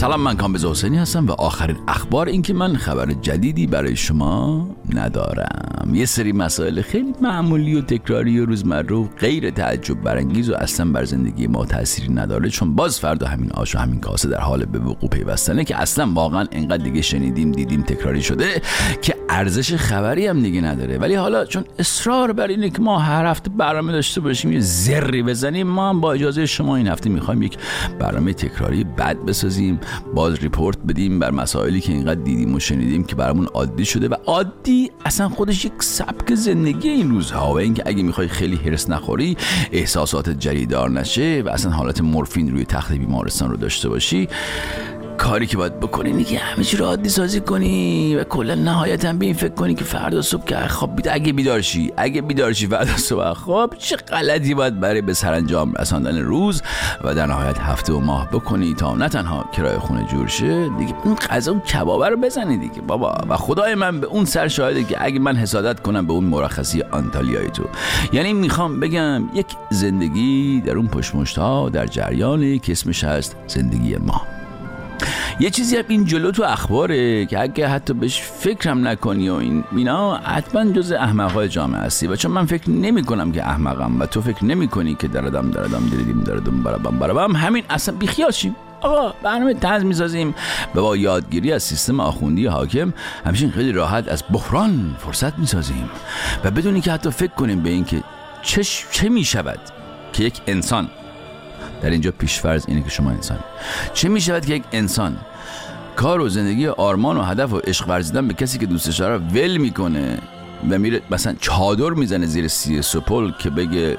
سلام، من کامبیز حسینی هستم و آخرین اخبار این که من خبر جدیدی برای شما ندارم. یه سری مسائل خیلی معمولی و تکراری و روزمره و غیر تعجب برانگیز و اصلا بر زندگی ما تأثیری نداره، چون باز فردا همین آش و همین کاسه در حال به وقوع پیوستنه که اصلا واقعا اینقدر دیگه شنیدیم دیدیم تکراری شده که ارزش خبری هم دیگه نداره. ولی حالا چون اصرار بر اینه که ما هر هفته برنامه داشته باشیم، یه ذری بزنیم، ما هم با اجازه شما این هفته میخوایم یک برنامه تکراری بد بسازیم، باز ریپورت بدیم بر مسائلی که اینقدر دیدیم و شنیدیم که برامون عادی شده و عادی اصلا خودش یک سبک زندگی این روزها. و اینکه اگه میخوای خیلی هرس نخوری، احساسات جریدار نشه و اصلا حالت مورفین روی تخت بیمارستان رو داشته باشی، کاری که باید بکنی اینه که همه چی رو عادی سازی کنی و کلا نهایتاً به این فکر کنی که فردا صبح که خواب اگه بیدار شی فردا صبح خواب چه غلطی باید برای به سرانجام رساندن روز و در نهایت هفته و ماه بکنی تا نه تنها کرایه خونه جور شه دیگه، اون غذا و کبابه رو بزنی دیگه بابا. و خدای من به اون سر شاهده که اگه من حسادت کنم به اون مرخصی آنتالیای تو، یعنی میخوام بگم یک زندگی در اون پشمشت‌ها در جریانی که اسمش هست زندگی ما. یه چیزی هم این جلو تو اخباره که اگه حتی بهش فکرم نکنی و اینا حتما جز احمقای جامعه هستی، و چون من فکر نمی کنم که احمقم و تو فکر نمی کنی که دردم دیدیم برابم، همین اصلا بیخیال شیم. آقا برنامه طنز میسازیم و با یادگیری از سیستم آخوندی حاکم همچین خیلی راحت از بحران فرصت میسازیم و بدونی که حتی فکر کنیم به این که چه میشود که یک انسان، در اینجا پیشفرض اینه که شما انسانی، چه میشود که یک انسان کار و زندگی آرمان و هدف و عشق ورزیدن به کسی که دوستش داره ول میکنه و میره مثلا چادر میزنه زیر سی سپل که بگه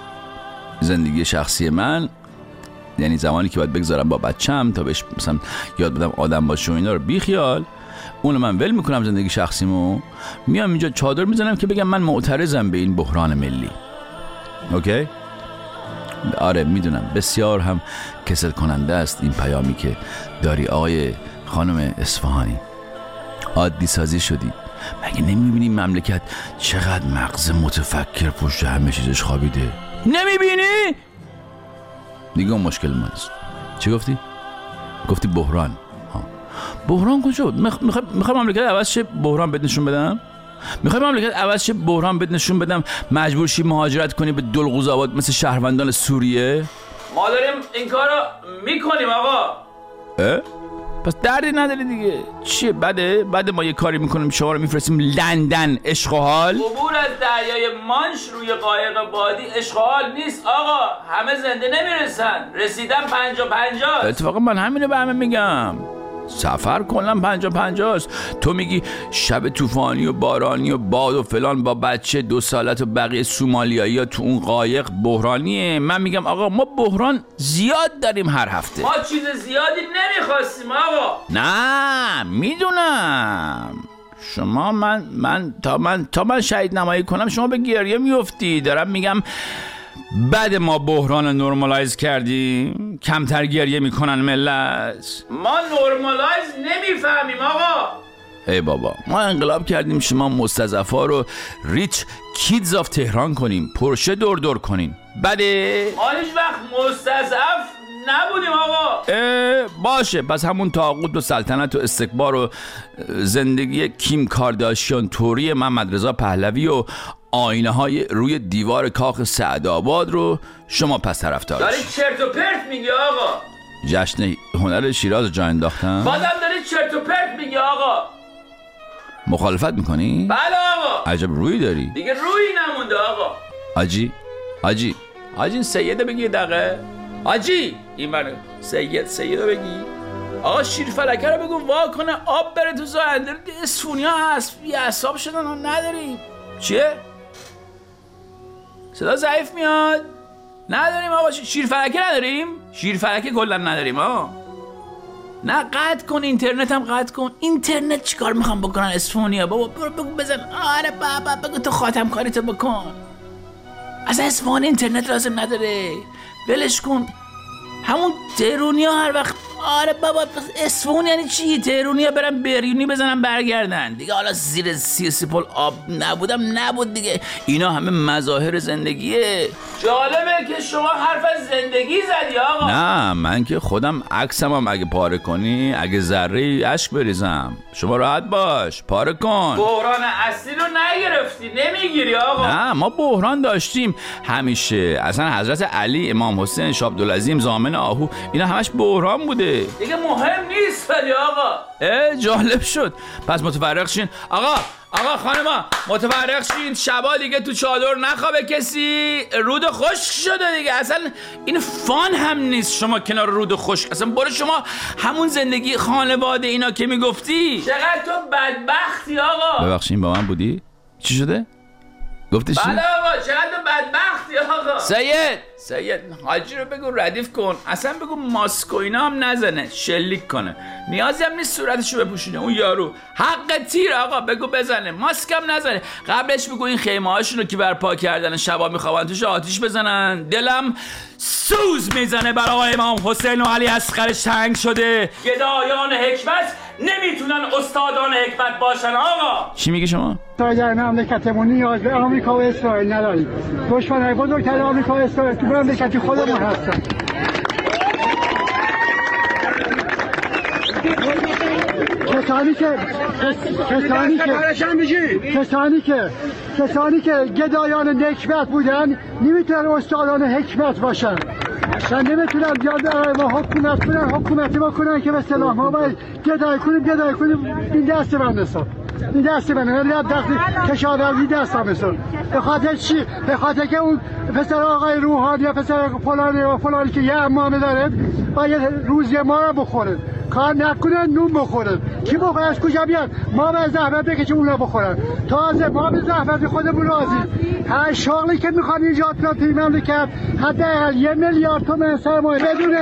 زندگی شخصی من، یعنی زمانی که باید بگذارم با بچم تا بهش مثلا یاد بدم آدم باشه و اینا رو بیخیال، اونو من ول میکنم زندگی شخصیمو، میام اینجا چادر میزنم که بگم من معترضم به این بحران ملی. اوکی؟ آره میدونم بسیار هم کسل کننده است این پیامی که داری آقای خانم اصفهانی. عادی سازی شدی. مگه نمیبینی مملکت چقدر مغز متفکر پشت همه چیزش خوابیده؟ نمیبینی؟ دیگه اون مشکل ماست. چی گفتی؟ گفتی بحران. بحران کجا بود؟ میخوای مملکت عوض شه بحران بهت نشون بدم؟ میخوای مملکت عوض شه بحران بهت نشون بدم مجبور شی مهاجرت کنی به دلقوزآباد مثل شهروندان سوریه؟ ما داریم این کارو میکنیم آقا. پس دردی نداری دیگه. چیه بده ما یه کاری میکنیم شما رو میفرستیم لندن عشق و حال؟ عبور از دریای مانش روی قایق بادی عشق و حال نیست آقا. همه زنده نمیرسن، رسیدن 50-50. اتفاقا من همینو به همه میگم، سفر کلا 50-50 است. تو میگی شب طوفانی و بارانی و باد و فلان با بچه 2 سالت و بقیه سومالیایی ها تو اون قایق بحرانیه. من میگم آقا ما بحران زیاد داریم هر هفته. ما چیز زیادی نمیخواستیم آقا. نه میدونم شما تا من شهید نمایی کنم شما به گریه میفتی. دارم میگم بعد ما بحران نورمالایز کردیم کمتر گریه میکنن ملت. ما نورمالایز نمیفهمیم آقا. ای بابا ما انقلاب کردیم شما مستضعفا رو ریچ کیدز آف تهران کنیم، پرشه دور کنین. بده ما هیچ وقت مستضعف نبودیم آقا. باشه پس همون طاغوت و سلطنت و استکبار و زندگی کیم کارداشیان توری محمد رضا پهلوی و آینه های روی دیوار کاخ سعدآباد رو شما پس طرفدار داری چرت و پرت میگی آقا. جشن هنر شیراز جا انداختن. بازم داری چرت و پرت میگی آقا. مخالفت میکنی؟ بله آقا. عجب روی داری. دیگه روی نمونده آقا. حاجی این سیده بگی دقیقه. حاجی این برنه سیده بگی. آقا شیرفلکه رو بگو وا کنه آب بره تو زاهندر. اسفونی ها هست یه اعصاب شدن ها نداریم. چیه؟ صدا ضعیف میاد. نداریم آقا شیرفلکه نداریم. شیرفلکه کلا نداریم نه قطع کن اینترنت هم قطع کن. اینترنت چیکار میخوام بکنن اسفونیا بابا؟ برو بگو بزن. آره بابا بگو تو خاتم کاریتو بکن. از اصفهان اینترنت لازم نداره ولش کن. همون تهرونیا هر وقت آره بابا، اصفهون یعنی چی؟ تهرونیا برن بریونی بزنن برگردن دیگه. حالا زیر 30 پل آب نبود دیگه. اینا همه مظاهر زندگیه. جالبه که شما حرف از زندگی زدی آقا. نه من که خودم عکسم هم اگه پاره کنی، اگه ذره اشک بریزم. شما راحت باش، پاره کن. بحران اصلی رو نگرفتی، نمیگیری آقا. نه ما بحران داشتیم همیشه. اصلا حضرت علی، امام حسین، شاه عبدالعظیم، ضامن آهو، اینا همش بحران بوده دیگه. مهم نیست ولی آقا. جالب شد. پس متفرق شین. آقا خانما متفرق شین. شبا دیگه تو چادر نخوابه کسی. رود خشک شده دیگه. اصلا این فان هم نیست شما کنار رود خشک. اصلا برو شما همون زندگی خانواده اینا که میگفتی. چقدر تو بدبختی آقا. ببخشین با من بودی؟ چی شده؟ گفتی چی؟ بله آقا، چقدر تو بدبختی آقا. سید حاجی رو بگو ردیف کن. اصلا بگو ماسک و اینا هم نزنه، شلیک کنه. نیازی هم نیست صورتشو بپوشونه. اون یارو حق تیر آقا، بگو بزنه، ماسک هم نزنه. قبلش بگو این خیمه هاشونو که برپا کردن شبا میخوابن توش آتیش بزنن. دلم سوز میزنه برای امام حسین و علی اصغر تنگ شده. گدایان حکمت نمیتونن استادان حکمت باشن آقا. چی میگی شما؟ در مملکتمون نیاز به آمریکا و اسرائیل نداریم. دشمنای بزرگتر آمریکا و اسرائیل تو مملکت خودمون هستن. کسانی که گدایان نکبت بودن نمیتونن استادان حکمت باشن. نمیتونن بیاد ما حکومتی بکنن که به اصطلاح ما باید گدای کنیم. این دست من نصاب، این دست من نه دست کشاورزی دست هم نصاب. به خاطر چی؟ به خاطر که اون پسر آقای روحانی یا پسر فلانی که یه امامه داره باید روزی ما رو بخوره، کار نکنه نون بخوره. کی بخوره؟ از کجا بیاد؟ ما به زحمت بکشیم اونا بخورن. تازه ما به زحمت خودمون راضی. هر شغلی که میخوان ایجاد کنن توی مملکت حداقل 1 میلیارد تومان سرمایه بدون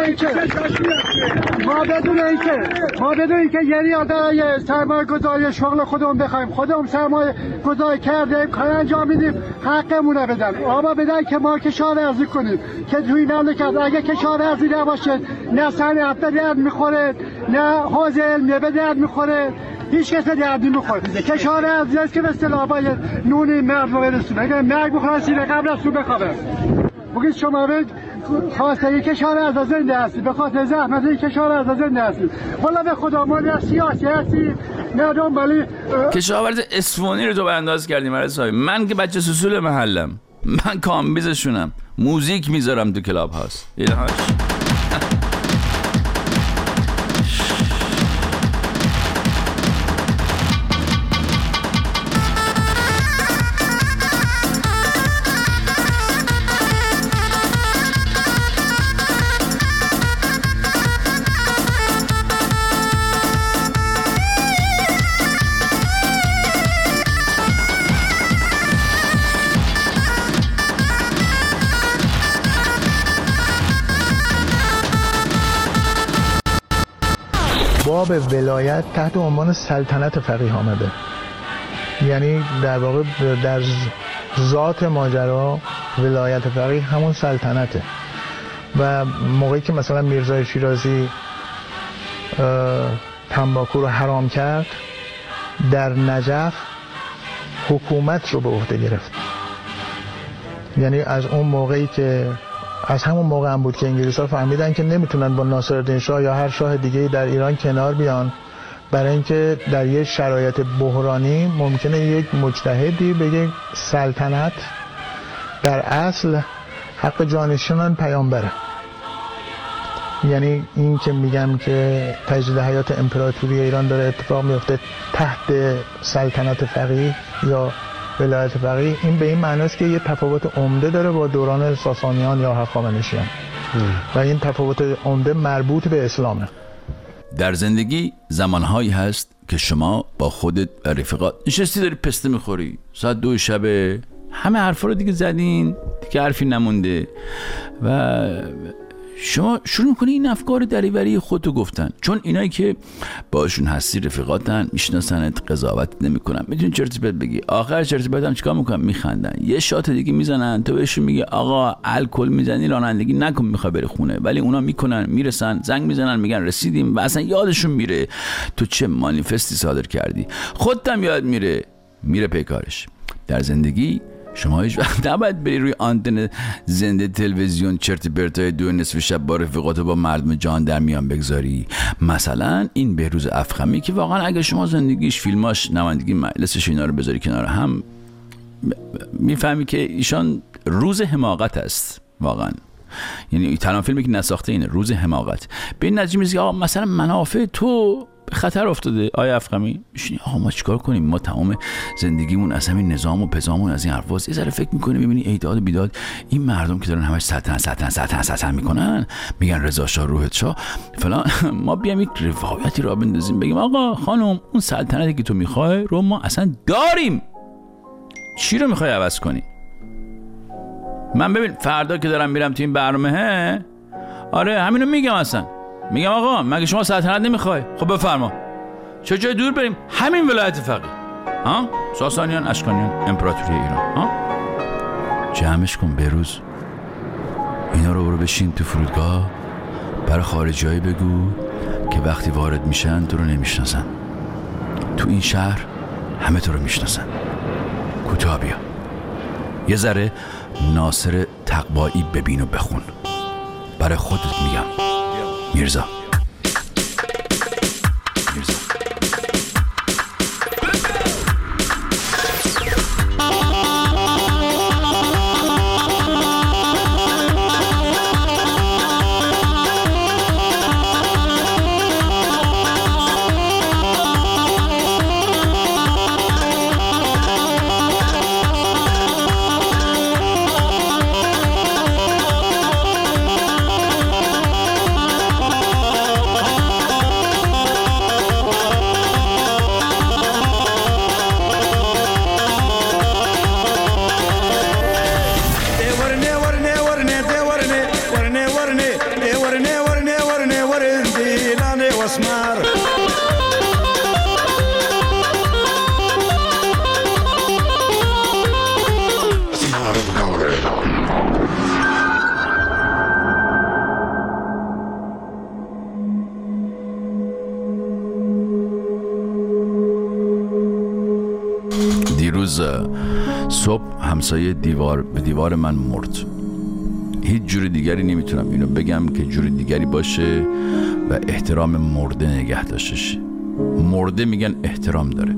اینکه یه ریال سرمایه گذاری شغل خودمون بخوایم، خودمون سرمایه گذاری کردیم، کار انجام میدیم، حقمون رو بدن. آما بدن که ما کشاورزی کنیم که توی مملکت اگه کشاورزی نباشه نه صنعت به درد میخوره، نه حوزه علمیه به درد میخوره، هیچ کس به درد نمیخوره. کشاورزی است که به اصطلاح باید نون مرد رو برسونه. اگر مرگ بخوره سیره قبل از تو بخوابه. بگید شما به خاطر کشاورزی زنده هستید، به خاطر زحمت کشاورزی زنده هستید. والا به خدا ما نه سیاسی هستید نه دنبالی کشاورز اصفهانی رو تو برانداز کردیم. من که بچه سوسول محلم، من کامبیزشونم، موزیک میذارم تو کلاب هاست. باب ولایت تحت عنوان سلطنت فقیه آمده. یعنی در واقع در ذات ماجرا ولایت فقیه همون سلطنته. و موقعی که مثلا میرزای شیرازی تنباکو رو حرام کرد، در نجف حکومت رو به عهده گرفت. یعنی از اون موقعی که از همون موقع هم بود که انگلیس‌ها فهمیدن که نمیتونن با ناصرالدین شاه یا هر شاه دیگه‌ای در ایران کنار بیان، برای اینکه در یک شرایط بحرانی ممکنه یک مجتهدی بگه سلطنت در اصل حق جانشینان پیامبره. یعنی این که میگم که تجدید حیات امپراتوری ایران داره اتفاق میفته تحت سلطنت فقیه یا ولایت فقیه، این به این معناست که یه تفاوت عمده داره با دوران ساسانیان یا هخامنشیان و این تفاوت عمده مربوط به اسلامه. در زندگی زمانهایی هست که شما با خودت و رفیقات نشستی داری پسته میخوری، ساعت 2 شب، همه حرفا رو دیگه زدین، دیگه حرفی نمونده و شما شروع میکنی این افکار دریوری خودتو گفتن، چون اینایی که باشون هستی رفیقاتن، میشناسنت، قضاوت نمیکنن، میتونی چرت و پرت بگی، آخر چرت و پرت هم چیکار میکنن؟ میخندن، یه شات دیگه میزنن، تو بهشون میگه آقا الکل میزنی رانندگی نکن، میخوای بری خونه، ولی اونا میکنن، میرسن، زنگ میزنن، میگن رسیدیم و اصلا یادشون میره تو چه مانیفستی صادر کردی، خودت هم یاد میره پیکارش. در زندگی شما هیچ وقت نباید بری روی آنتن زنده تلویزیون چرت پرتای 2 شب با رفیقات با مردم جان در میان بگذاری. مثلا این بهروز افخمی که واقعا اگه شما زندگیش، فیلماش، نمایندگی مجلسش اینا رو بذاری کنار هم، میفهمی که ایشان روز حماقت است واقعا. یعنی تنها فیلمی که نساخته اینه، روز حماقت. به این نتیجه میرسی آقا مثلا منافع تو خطر افتاده آیا افخمی، میشینی آقا ما چیکار کنیم؟ ما تمام زندگیمون از همین نظام و پزامون از این حرفاست. یه ذره فکر میکنی ببینی ایداد و بیداد این مردم که دارن همش سلطنت میکنن، میگن رضا شاه روحت شاه فلان، ما بیام یک روایتی را بندازیم بگیم آقا خانم اون سلطنتی که تو میخوای رو ما اصلا داریم، چی رو میخوای عوض کنی؟ من ببین فردا که دارم میرم تو این برنامه، آره همینو میگم، اصلا میگم آقا مگه شما سلطنت نمیخوای؟ خب بفرما، چه جای دور بریم؟ همین ولایت فقیه، ها؟ ساسانیان، اشکانیان، امپراتوری ایران، ها؟ جمعش کن بهروز، اینا رو برو بشین تو فرودگاه، برای خارجیایی بگو که وقتی وارد میشن تو رو نمیشناسن، تو این شهر همه تو رو میشناسن، کوتاه بیا، یه ذره ناصر تقوایی ببین و بخون، برای خودت میگم میرزا. دیروز صبح همسایه دیوار به دیوار من مرد. هیچ جور دیگری نمیتونم اینو بگم که جور دیگری باشه و احترام مرده نگه داشتش. مرده میگن احترام داره.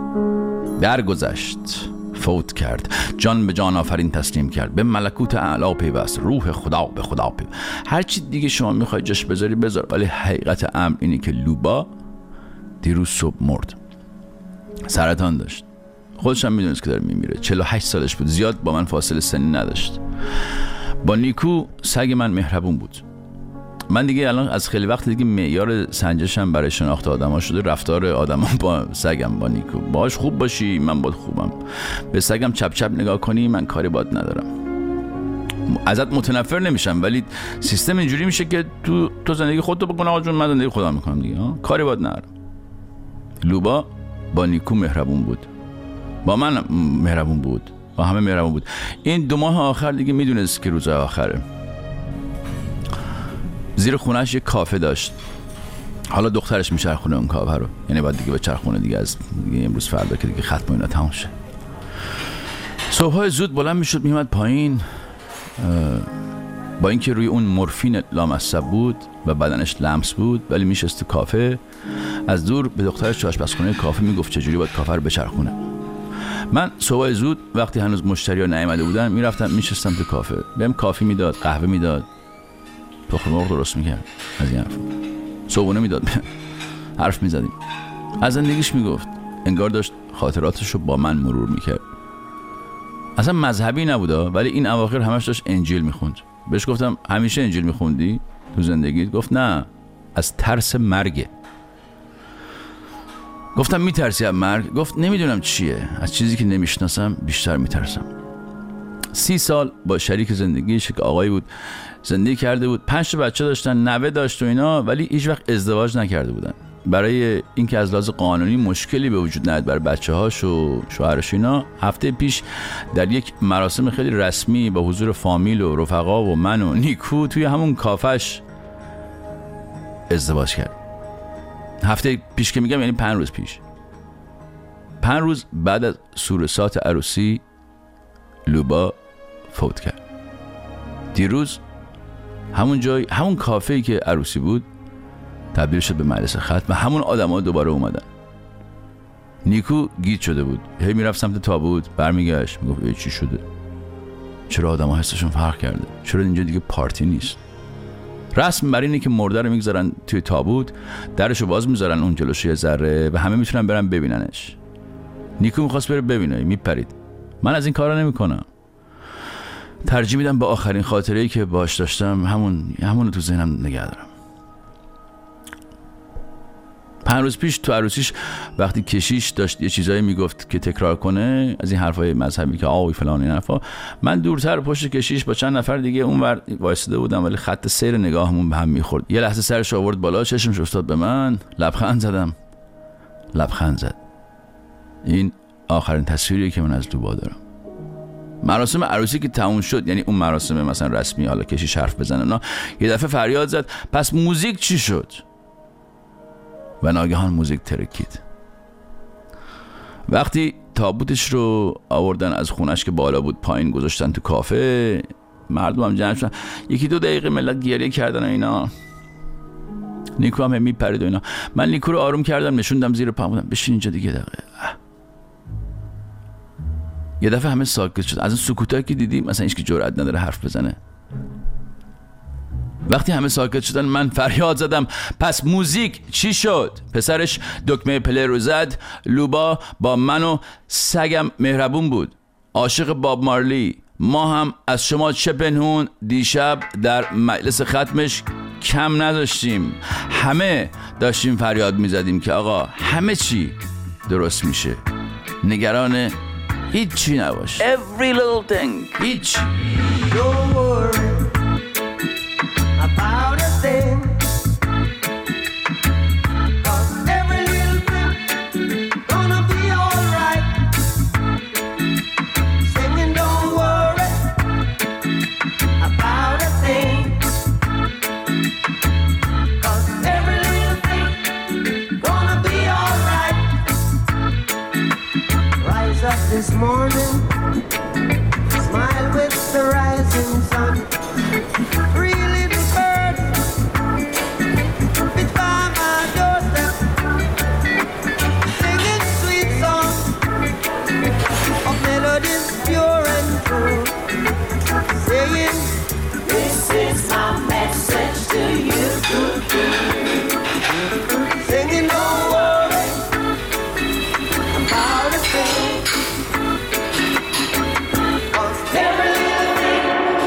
درگذشت، فوت کرد، جان به جان آفرین تسلیم کرد، به ملکوت اعلی پیوست، روح خدا به خدا پیوست. هر چی دیگه شما میخوای جاش بذاری بذار، ولی حقیقت امر اینه که لوبا دیروز صبح مرد. سرطان داشت، خودش هم میدونست که داره میمیره. 48 سالش بود، زیاد با من فاصله سنی نداشت. با نیکو سگ من مهربون بود. من دیگه الان از خیلی وقت دیگه معیار سنجشم برای شناخت آدما شده رفتار آدما با سگم. با نیکو باهاش خوب باشی من باهات خوبم، به سگم چپ چپ نگاه کنی من کاری باهات ندارم. ازت متنفر نمیشم، ولی سیستم اینجوری میشه که تو زندگی خودتو بکن آقا جون، من زندگی خودم میکنم دیگه، کاری باهات ندارم. لوبا با نیکو مهربون بود، با من مهربون بود، با همه مهربون بود. این 2 ماه آخر دیگه میدونست که روز آخره. زیر خونهش یک کافه داشت. حالا دخترش میچرخونه اون کافه رو، یعنی بعد دیگه به چرخونه دیگه از دیگه امروز فردا که دیگه ختم اینا تموم شه. صبحای زود بلند میشد میومد پایین، با اینکه روی اون مورفین لامصب بود و بدنش لمس بود، ولی میشست تو کافه، از دور به دخترش تو آشپزخونه کافه میگفت چجوری باید کافه رو بچرخونه. من صبح زود وقتی هنوز مشتری‌ها نیامده بودن میرفتم میشستم تو کافه، بهم کافی میداد، قهوه میداد، تخم مرغ درست میکرد، از این حرفا صبحونه میداد، حرف میزدیم، از زندگیش میگفت، انگار داشت خاطراتش رو با من مرور میکرد. اصلا مذهبی نبودا، ولی این اواخر همش داشت انجیل میخوند. بهش گفتم همیشه انجیل میخوندی تو زندگیت؟ گفت نه، از ترس مرگه. گفتم میترسی از مرگ؟ گفت نمیدونم چیه، از چیزی که نمیشناسم بیشتر میترسم. 30 سال با شریک زندگیش که آقایی بود زندگی کرده بود، 5 تا بچه داشتن، نوه داشت و اینا، ولی هیچ وقت ازدواج نکرده بودن. برای اینکه از لحاظ قانونی مشکلی به وجود نیاد برای بچه‌هاش و شوهرش اینا، هفته پیش در یک مراسم خیلی رسمی با حضور فامیل و رفقا و من و نیکو توی همون کافش ازدواج کرد. هفته پیش که میگم یعنی 5 روز پیش. 5 روز بعد از سورسات عروسی لوبا فوت کرد. دیروز همون جای، همون کافه‌ای که عروسی بود تبدیل شد به مجلس ختم و همون آدم‌ها دوباره اومدن. نیکو گیج شده بود، هی میرفت سمت تابوت، برمیگشت میگفت چی شده؟ چرا آدم‌ها حسشون فرق کرده؟ چرا اینجا دیگه پارتی نیست؟ رسم بر اینه که مرده رو میگذارن توی تابوت، درشو باز میذارن اون جلوش یه ذره و همه میتونن برن ببیننش. نیکو میخواست بره ببینه، میپرید. من از این کارا نمیکنم. ترجیح میدم به آخرین خاطره‌ای که باش داشتم همون تو ذهنم نگه دارم. 5 روز پیش تو عروسیش وقتی کشیش داشت یه چیزایی میگفت که تکرار کنه، از این حرفای مذهبی که آوی فلان این حرفا، من دورتر پشت کشیش با چند نفر دیگه اونور وایساده بودم، ولی خط سیر نگاهمون به هم میخورد. یه لحظه سرش آورد بالا، چشمش افتاد به من، لبخند زد. این آخرین تصویری که من از لوبا دارم. مراسم عروسی که تموم شد، یعنی اون مراسم مثلا رسمی، حالا کشیش حرف بزنه نه، یه دفعه فریاد زد پس موزیک چی شد؟ و ناگهان موزیک ترکید. وقتی تابوتش رو آوردن از خونش که بالا بود پایین گذاشتن تو کافه، مردم هم جمع شدن، 1-2 دقیقه ملت گریه کردن و اینا. نیکو هم میپرید و اینا. من نیکو رو آروم کردم، نشوندم زیر پام، بودم بشین اینجا دیگه دقیقه. یه دفعه همه ساکت شد. از این سکوتایی که دیدی مثلا هیچ کی جرئت نداره حرف بزنه. وقتی همه ساکت شدن من فریاد زدم پس موزیک چی شد؟ پسرش دکمه پلی رو زد. لوبا با من و سگم مهربون بود، عاشق باب مارلی. ما هم از شما چه پنهون دیشب در مجلس ختمش کم نداشتیم. همه داشتیم فریاد میزدیم که آقا همه چی درست میشه، نگران هیچی نباش. Every little thing. هیچ. Don't worry about a thing, 'cause every little thing gonna be alright. Singing don't worry about a thing, 'cause every little thing gonna be alright. Rise up this morning, smile with the rising sun. Three little birds pitch by my doorstep, singing sweet songs of melodies pure and true, saying, this is my message to you. Singing don't worry about a thing, 'cause every little thing.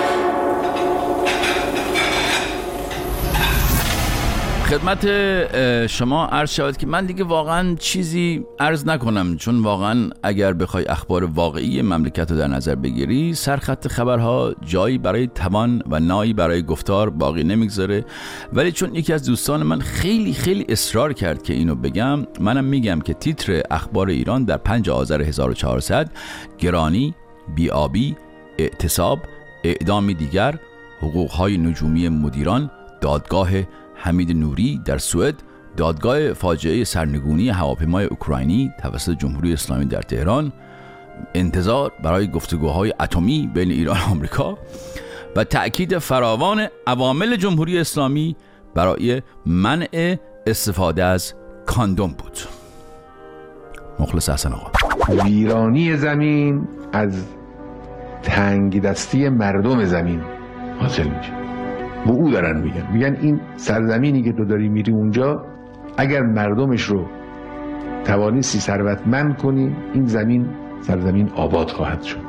خدمت شما عرض شود که من دیگه واقعا چیزی عرض نکنم، چون واقعا اگر بخوای اخبار واقعی مملکت رو در نظر بگیری، سرخط خبرها جایی برای توان و نایی برای گفتار باقی نمیگذاره. ولی چون یکی از دوستان من خیلی اصرار کرد که اینو بگم، منم میگم که تیتر اخبار ایران در 5 آذر 1400 گرانی، بی‌آبی، اعتصاب، اعدامی دیگر، حقوقهای نجومی مدیران، دادگاه حمید نوری در سوئد، دادگاه فاجعه سرنگونی هواپیمای اوکراینی توسط جمهوری اسلامی در تهران، انتظار برای گفتگوهای اتمی بین ایران و آمریکا و تأکید فراوان عوامل جمهوری اسلامی برای منع استفاده از کاندوم بود. مخلص حسن آقا. ویرانی زمین از تنگ دستی مردم زمین حاصل میشه. به او دارن میگن این سرزمینی که تو داری میری اونجا، اگر مردمش رو توانستی ثروتمند کنی، این سرزمین آباد خواهد شد.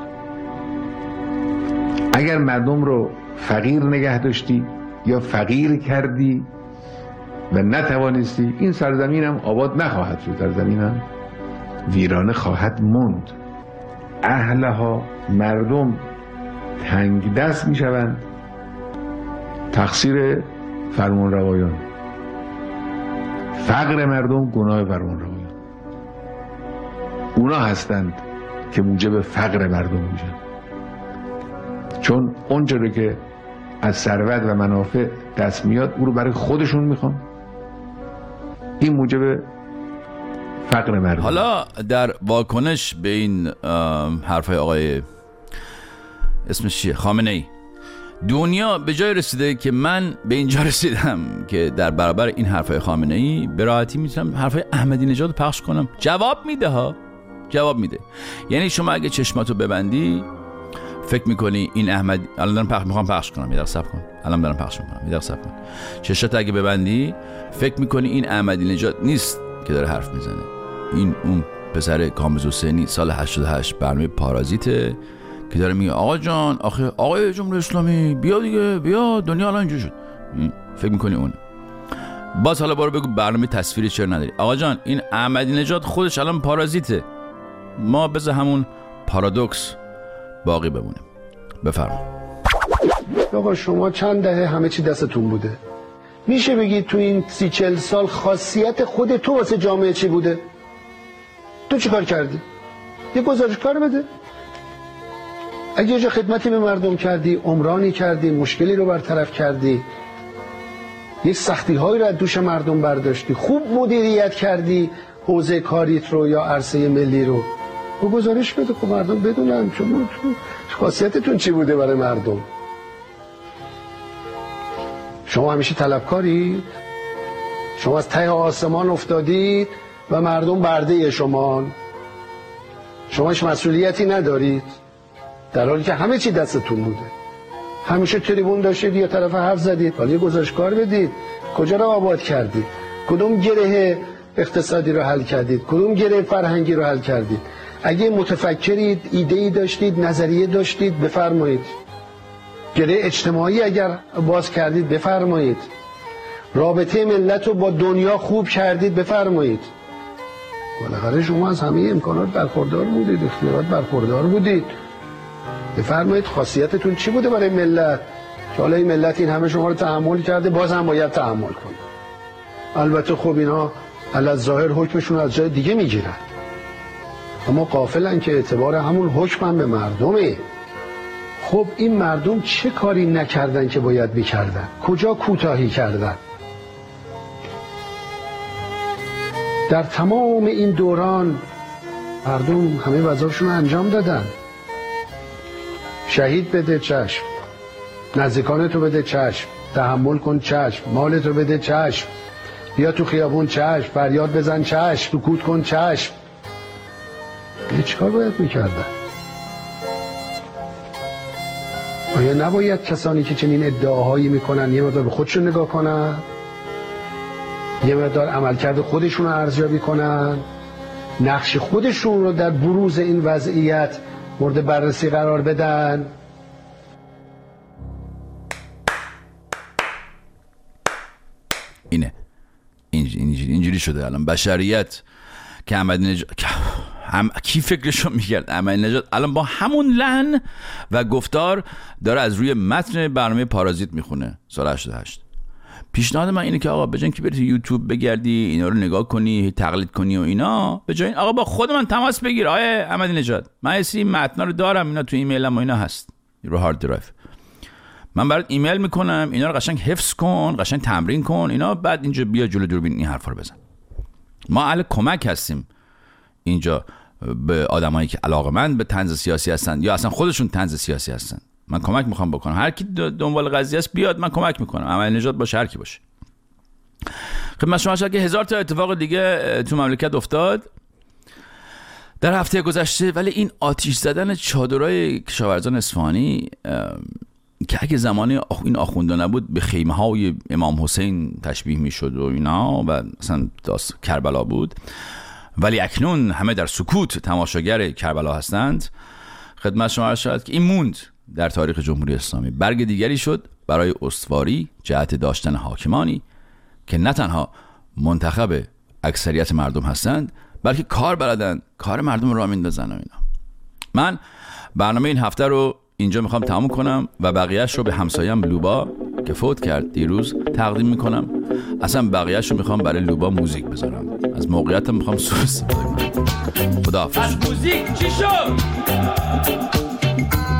اگر مردم رو فقیر نگه داشتی یا فقیر کردی و نتوانستی، این سرزمین هم آباد نخواهد شد، سرزمین هم ویرانه خواهد موند. اهلها، مردم تنگ دست میشوند تقصیر فرمانروایان، فقر مردم گناه فرمانروایان. اونا هستند که موجب فقر مردم میشن، چون اونجوری که از ثروت و منافع دست میاد او رو برای خودشون میخوان. این موجب فقر مردم. حالا در واکنش به این حرفای آقای اسمش چیه؟ خامنه‌ای، دنیا به جای رسیده که من به اینجا رسیدم که در برابر این حرفای خامنه‌ای به راحتی میتونم حرفای احمدی نژاد پخش کنم. جواب میده ها، جواب میده. یعنی شما اگه چشماتو ببندی فکر میکنی این احمد، الان دارم میخوام پخش کنم، یه دقیقه صبر کن، الان دارم پخش میکنم، یه دقیقه صبر کن. چشات اگه ببندی فکر میکنی این احمدی نژاد نیست که داره حرف میزنه، این اون پسر کامبیز حسینی سال 88 برنامه پارازیته که داره میگه آقا جان، آخه آقای جمهوری اسلامی بیا دیگه، بیا، دنیا الان اینجوری شد. فکر میکنی اون. باز حالا برو بگو برنامه تصویری چرا نداری. آقا جان، این احمدی نژاد خودش الان پارازیته، ما بذار همون پارادوکس باقی بمونیم. بفرمایید. آقا شما چند دهه همه چی دستتون بوده، میشه بگید تو این 30-40 سال خاصیت خود تو واسه جامعه چی بوده؟ تو چی کار کردی؟ یه گزارش کار بده. اگه یه جا خدمتی به مردم کردی، عمرانی کردی، مشکلی رو برطرف کردی، یک سختی هایی رو از دوش مردم برداشتی، خوب مدیریت کردی حوزه کاریت رو یا عرصه ملی رو، و گزارش بده که مردم بدونن شما خاصیتتون چی بوده برای مردم. شما همیشه طلبکارید، شما از ته آسمان افتادید و مردم برده شما هیچ مسئولیتی ندارید، در حالی که همه چی دستتون بوده. همیشه تریبون داشتید، یه طرف حرف زدید، حالا یه گزارش کار بدید کجا رو آباد کردید، کدوم گره اقتصادی رو حل کردید، کدوم گره فرهنگی رو حل کردید. اگه متفکرید، ایده‌ای داشتید، نظریه داشتید، بفرمایید. گره اجتماعی اگر باز کردید، بفرمایید. رابطه ملت رو با دنیا خوب کردید، بفرمایید. بالاخره شما از همه امکانات برخوردار بودید، اختیارات برخوردار بودید. بفرمایید خاصیتتون چی بوده برای ملت که حالا این ملت این همه شما رو تحمل کرده، باز هم باید تحمل کنید. البته خب اینا علی‌الظاهر حکمشون از جای دیگه میگیرن، اما غافلن که اعتبار همون حکم هم به مردمه. خب این مردم چه کاری نکردن که باید میکردن؟ کجا کوتاهی کردن؟ در تمام این دوران مردم همه وظایفشون رو انجام دادن. شهید بده چشم، نزدیکانتو بده چشم، تحمل کن چشم، مالتو بده چشم، بیا تو خیابون چشم، فریاد بزن چشم، سکوت کن چشم. چه کار باید میکردن؟ آیا نباید کسانی که چنین ادعاهایی میکنن یه مقدار به خودشون نگاه کنن، یه مقدار عملکرد خودشون رو ارزیابی کنن، نقش خودشون رو در بروز این وضعیت مورد بررسی قرار بدن؟ اینجوری شده الان بشریت که احمدی نژاد کی فکرشو میکرد احمدی نژاد الان با همون لحن و گفتار داره از روی متن برنامه پارازیت میخونه سال 88. پیشنهاد من اینه که آقا بجن که بری تو یوتیوب بگردی اینا رو نگاه کنی، تقلید کنی و اینا، به جای این آقا با خود من تماس بگیر. آیه احمدی نژاد، من این متنا رو دارم، اینا تو ایمیلم و اینا هست رو هارد درایو، من برات ایمیل میکنم، اینا رو قشنگ حفظ کن، قشنگ تمرین کن اینا، بعد اینجا بیا جلو دوربین این حرفا رو بزن. ما اهل کمک هستیم اینجا به آدمایی که علاقه‌مند به طنز سیاسی هستن یا اصلا خودشون طنز سیاسی هستن. من کمک میخوام بکنم، هر کی دنبال قضیه است بیاد، من کمک میکنم، احمدی نژاد باشه هر کی باشه. خدمت شما شد که هزار تا اتفاق دیگه تو مملکت افتاد در هفته گذشته، ولی این آتش زدن چادرای کشاورزان اصفهانی که اگه زمان این آخونده نبود به خیمه های امام حسین تشبیه میشد و اینا و اصلا کربلا بود، ولی اکنون همه در سکوت تماشاگر کربلا هستند. خدمت شما شد که این موند در تاریخ جمهوری اسلامی، برگ دیگری شد برای استواری جهت داشتن حاکمانی که نه تنها منتخب اکثریت مردم هستند بلکه کار بلدن، کار مردم را میندازن و اینا. من برنامه این هفته رو اینجا میخوام تموم کنم و بقیهش رو به همسایم لوبا که فوت کرد دیروز تقدیم میکنم. اصلا بقیهش رو میخوام برای لوبا موزیک بذارم. از موقعیتم میخوام سوء استفاده کنم. خداحافظ. از موزیک چی شد؟